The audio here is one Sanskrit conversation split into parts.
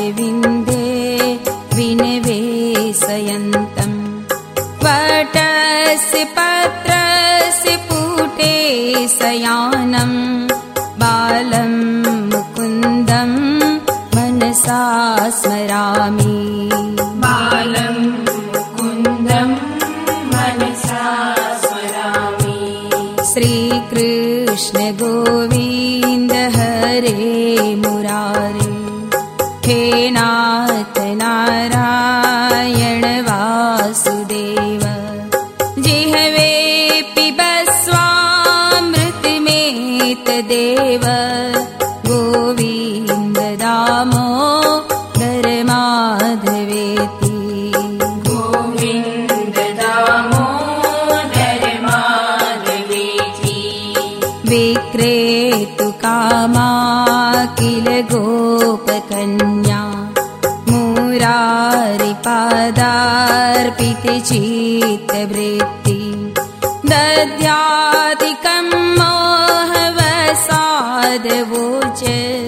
विन्धे विनिवेशयन्तम् वटस्य पत्रस्य पुटे शयानम् बालं मुकुन्दं मनसा स्मरामि बालं मुकुन्दं मनसा स्मरामि श्रीकृष्ण गोविन्द हरे मुरारे हे नाथ नारायण वासुदेव जिह्वे पिबस्वामृतमेतदेव गोविन्द दामोदर माधवेति गोविन्द दामोदर माधवेति विक्रेतु कामा किल गोपकन्या मुरारिपादार्पिते चित्तवृत्ति दद्याधिकं मोहवसादवोच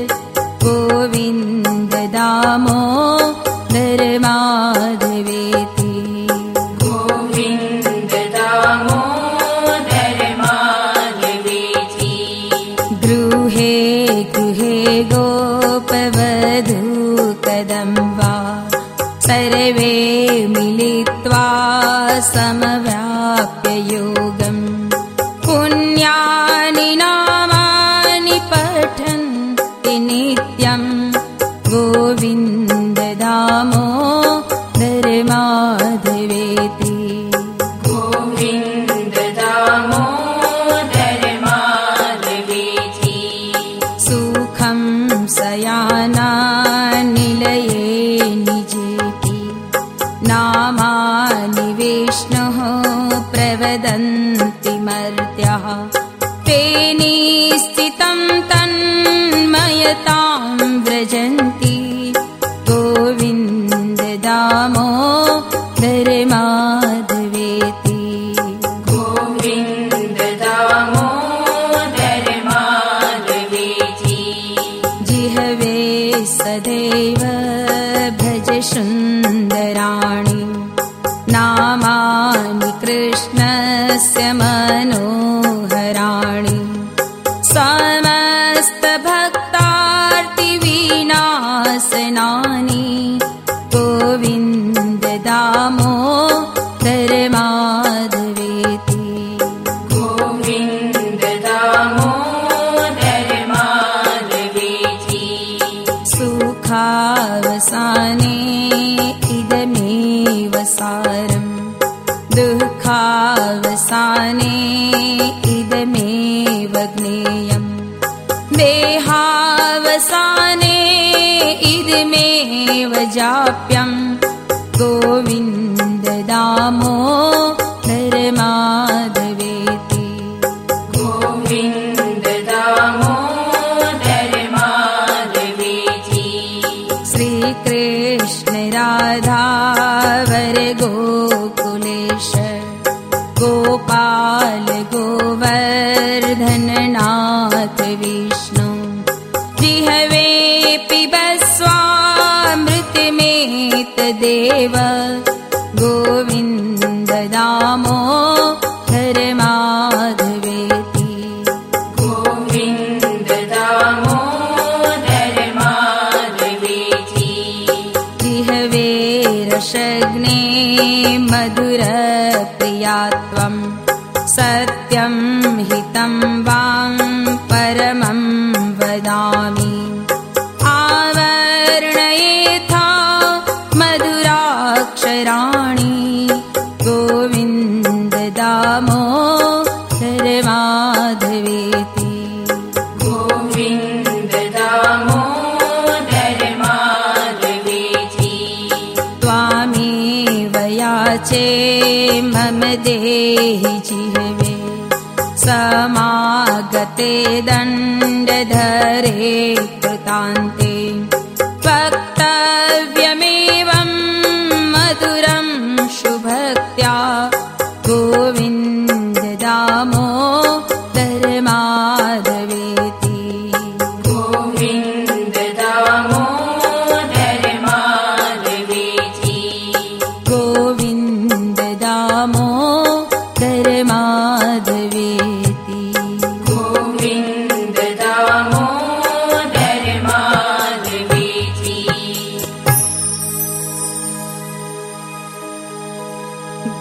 गोविन्द दामोदर माधवेति गोविन्द दामोदर माधवेति गृहे गृहे गोपवधू कदम्बा सर्वे मिलित्वा समव्याप्य योगम् पुण्यानि नामानि पठन्ति नित्यम् गोविन्द दामोदर माधवेति गोविन्द दामोदर माधवेति सुखं शयानानिलये निजेति नामानि विष्णोः प्रवदन्ति मर्त्याः ते निश्चितं तन्मयतां व्रजन्ति गोविन्द दामोदर माधवेति गोविन्द दामोदर माधवेति जिह्वे सदैव भज सुन्दराणि नामानि कृष्णस्य मनोहराणि समस्तभक्तार्तिविनाशनानि गोविन्द दामोदर माधवेति गोविन्द दामोदर माधवेति सुखावसाने इदमेव सारम् दुःखावसाने इदमेव ज्ञेयम् देहावसाने इदमेव जाप्यम् गोविन्द दामोदर माधवेति गोविन्द दामोदर माधवेति श्रीकृष्ण राधा वर गोकुलेश गोपाल गोवर्धन नाथ विष्णु जिह्वे पिबस्वामृतमेतदेव गोविन्द दामोदर माधवेति गोविन्द दामोदर माधवेति जिह्वे रसग्ने मधुरप्रियात्वम् सत्यं हितं वां परमं वदामि आवरणयेथा मधुराक्षराणि गोविन्द दामोदर माधवेति गोविन्द दामोदर माधवेति त्वामेव याचे मम देहि जिह्वे समागते दण्डधरे कृतान्ते वक्तव्यमेवं मधुरं शुभक्त्या गोविन्द दामोदर माधवेति गोविन्द दामोदर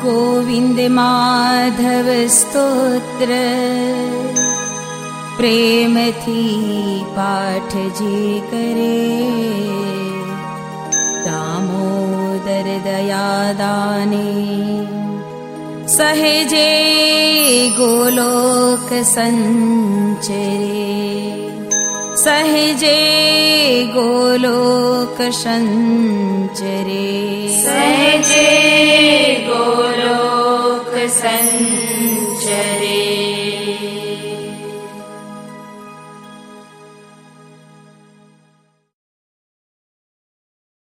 गोविंद माधव स्तोत्र प्रेम थी पाठ जे करे दामोदर दया दाने सहजे गोलोक संचरे सहजे गोलोक संचरे सहजे